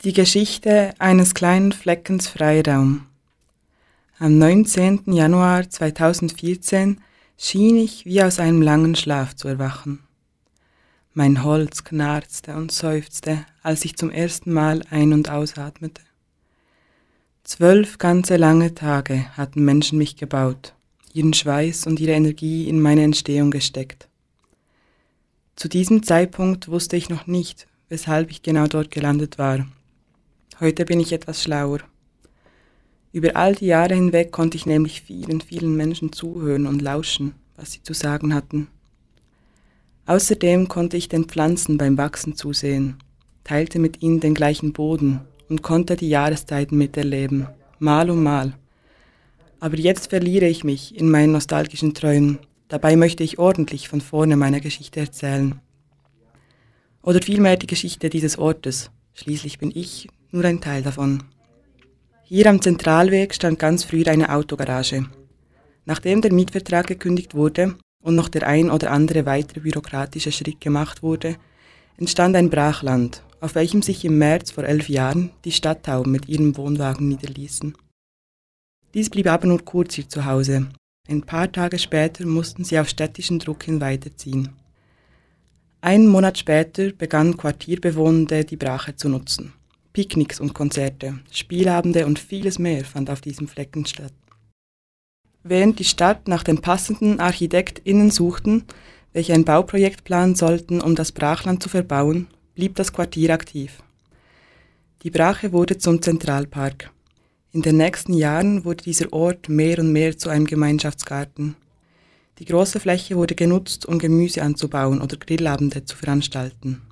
Die Geschichte eines kleinen Fleckens Freiraum. Am 19. Januar 2014 schien ich wie aus einem langen Schlaf zu erwachen. Mein Holz knarzte und seufzte, als ich zum ersten Mal ein- und ausatmete. 12 ganze lange Tage hatten Menschen mich gebaut, ihren Schweiß und ihre Energie in meine Entstehung gesteckt. Zu diesem Zeitpunkt wusste ich noch nicht, weshalb ich genau dort gelandet war. Heute bin ich etwas schlauer. Über all die Jahre hinweg konnte ich nämlich vielen Menschen zuhören und lauschen, was sie zu sagen hatten. Außerdem konnte ich den Pflanzen beim Wachsen zusehen, teilte mit ihnen den gleichen Boden und konnte die Jahreszeiten miterleben, Mal um Mal. Aber jetzt verliere ich mich in meinen nostalgischen Träumen, dabei möchte ich ordentlich von vorne meine Geschichte erzählen. Oder vielmehr die Geschichte dieses Ortes, schließlich bin ich nur ein Teil davon. Hier am Zentralweg stand ganz früher eine Autogarage. Nachdem der Mietvertrag gekündigt wurde und noch der ein oder andere weitere bürokratische Schritt gemacht wurde, entstand ein Brachland, auf welchem sich im März vor 11 Jahren die Stadttauben mit ihrem Wohnwagen niederließen. Dies blieb aber nur kurz hier zu Hause. Ein paar Tage später mussten sie auf städtischen Druck hin weiterziehen. Einen Monat später begannen Quartierbewohnende die Brache zu nutzen. Picknicks und Konzerte, Spielabende und vieles mehr fand auf diesem Flecken statt. Während die Stadt nach den passenden ArchitektInnen suchten, welche ein Bauprojekt planen sollten, um das Brachland zu verbauen, blieb das Quartier aktiv. Die Brache wurde zum Zentralpark. In den nächsten Jahren wurde dieser Ort mehr und mehr zu einem Gemeinschaftsgarten. Die große Fläche wurde genutzt, um Gemüse anzubauen oder Grillabende zu veranstalten.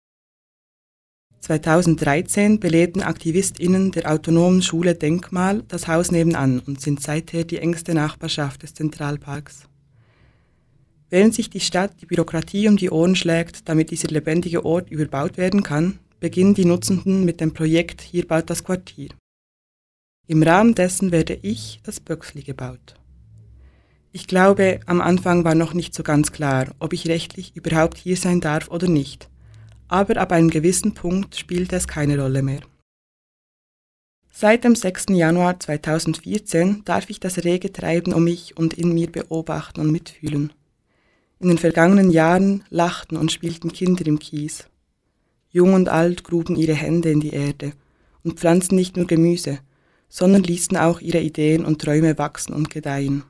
2013 belehrten AktivistInnen der Autonomen Schule Denkmal das Haus nebenan und sind seither die engste Nachbarschaft des Zentralparks. Während sich die Stadt die Bürokratie um die Ohren schlägt, damit dieser lebendige Ort überbaut werden kann, beginnen die Nutzenden mit dem Projekt Hier baut das Quartier. Im Rahmen dessen werde ich das Böcksli gebaut. Ich glaube, am Anfang war noch nicht so ganz klar, ob ich rechtlich überhaupt hier sein darf oder nicht. Aber ab einem gewissen Punkt spielte es keine Rolle mehr. Seit dem 6. Januar 2014 darf ich das rege Treiben um mich und in mir beobachten und mitfühlen. In den vergangenen Jahren lachten und spielten Kinder im Kies. Jung und alt gruben ihre Hände in die Erde und pflanzten nicht nur Gemüse, sondern ließen auch ihre Ideen und Träume wachsen und gedeihen.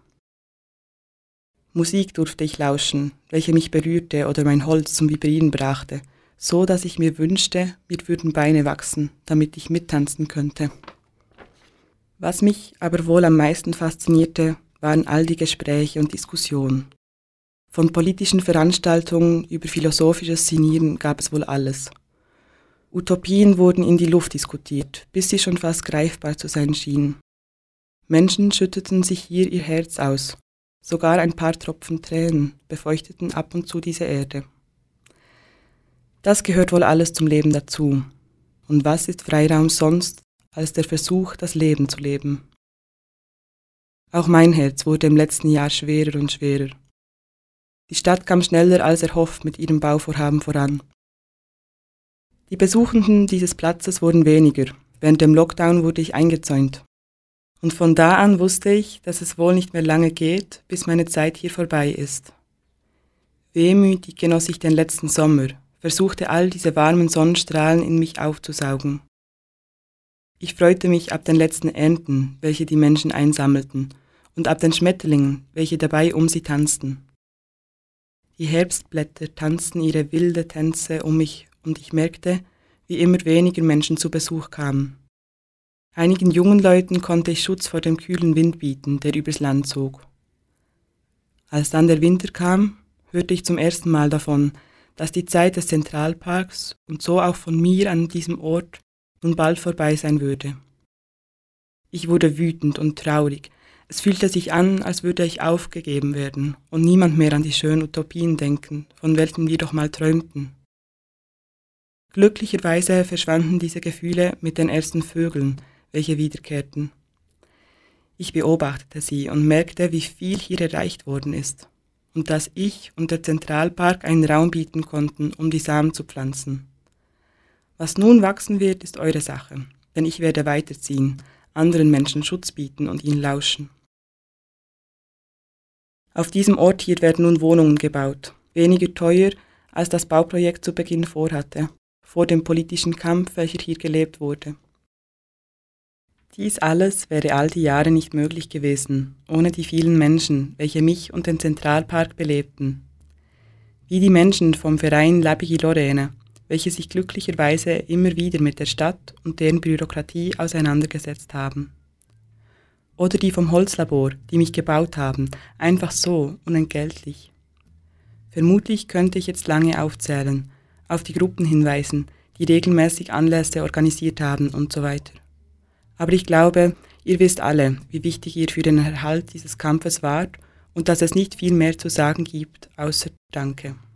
Musik durfte ich lauschen, welche mich berührte oder mein Holz zum Vibrieren brachte, so dass ich mir wünschte, mir würden Beine wachsen, damit ich mittanzen könnte. Was mich aber wohl am meisten faszinierte, waren all die Gespräche und Diskussionen. Von politischen Veranstaltungen über philosophisches Sinnieren gab es wohl alles. Utopien wurden in die Luft diskutiert, bis sie schon fast greifbar zu sein schienen. Menschen schütteten sich hier ihr Herz aus, sogar ein paar Tropfen Tränen befeuchteten ab und zu diese Erde. Das gehört wohl alles zum Leben dazu. Und was ist Freiraum sonst, als der Versuch, das Leben zu leben? Auch mein Herz wurde im letzten Jahr schwerer und schwerer. Die Stadt kam schneller als erhofft mit ihrem Bauvorhaben voran. Die Besuchenden dieses Platzes wurden weniger. Während dem Lockdown wurde ich eingezäunt. Und von da an wusste ich, dass es wohl nicht mehr lange geht, bis meine Zeit hier vorbei ist. Wehmütig genoss ich den letzten Sommer, versuchte all diese warmen Sonnenstrahlen in mich aufzusaugen. Ich freute mich ab den letzten Ernten, welche die Menschen einsammelten, und ab den Schmetterlingen, welche dabei um sie tanzten. Die Herbstblätter tanzten ihre wilde Tänze um mich, und ich merkte, wie immer weniger Menschen zu Besuch kamen. Einigen jungen Leuten konnte ich Schutz vor dem kühlen Wind bieten, der übers Land zog. Als dann der Winter kam, hörte ich zum ersten Mal davon, dass die Zeit des Zentralparks und so auch von mir an diesem Ort nun bald vorbei sein würde. Ich wurde wütend und traurig. Es fühlte sich an, als würde ich aufgegeben werden und niemand mehr an die schönen Utopien denken, von welchen wir doch mal träumten. Glücklicherweise verschwanden diese Gefühle mit den ersten Vögeln, welche wiederkehrten. Ich beobachtete sie und merkte, wie viel hier erreicht worden ist und dass ich und der Zentralpark einen Raum bieten konnten, um die Samen zu pflanzen. Was nun wachsen wird, ist eure Sache, denn ich werde weiterziehen, anderen Menschen Schutz bieten und ihnen lauschen. Auf diesem Ort hier werden nun Wohnungen gebaut, weniger teuer, als das Bauprojekt zu Beginn vorhatte, vor dem politischen Kampf, welcher hier gelebt wurde. Dies alles wäre all die Jahre nicht möglich gewesen, ohne die vielen Menschen, welche mich und den Zentralpark belebten. Wie die Menschen vom Verein Läbigi Lorraine, welche sich glücklicherweise immer wieder mit der Stadt und deren Bürokratie auseinandergesetzt haben. Oder die vom Holzlabor, die mich gebaut haben, einfach so, unentgeltlich. Vermutlich könnte ich jetzt lange aufzählen, auf die Gruppen hinweisen, die regelmäßig Anlässe organisiert haben und so weiter. Aber ich glaube, ihr wisst alle, wie wichtig ihr für den Erhalt dieses Kampfes wart und dass es nicht viel mehr zu sagen gibt, außer Danke.